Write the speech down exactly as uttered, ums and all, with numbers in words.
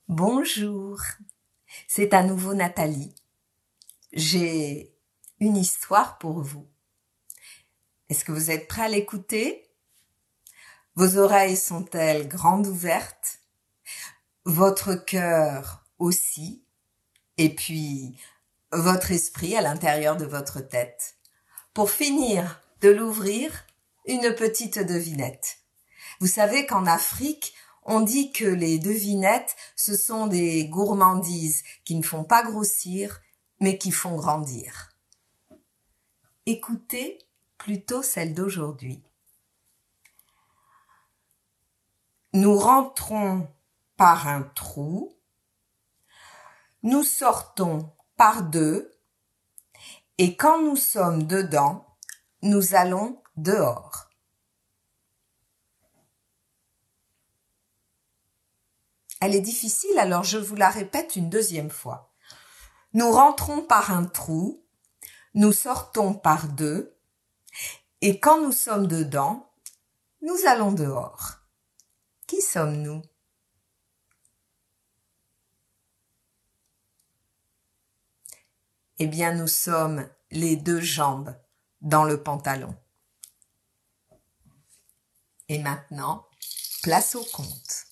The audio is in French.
Bonjour, c'est à nouveau Nathalie. J'ai une histoire pour vous. Est-ce que vous êtes prêts à l'écouter? Vos oreilles sont-elles grandes ouvertes? Votre cœur aussi? Et puis, votre esprit à l'intérieur de votre tête? Pour finir de l'ouvrir, une petite devinette. Vous savez qu'en Afrique, on dit que les devinettes, ce sont des gourmandises qui ne font pas grossir, mais qui font grandir. Écoutez plutôt celle d'aujourd'hui. Nous rentrons par un trou, nous sortons par deux, et quand nous sommes dedans, nous allons dehors. Elle est difficile, alors je vous la répète une deuxième fois. Nous rentrons par un trou, nous sortons par deux, et quand nous sommes dedans, nous allons dehors. Qui sommes-nous? Eh bien, nous sommes les deux jambes dans le pantalon. Et maintenant, place au conte.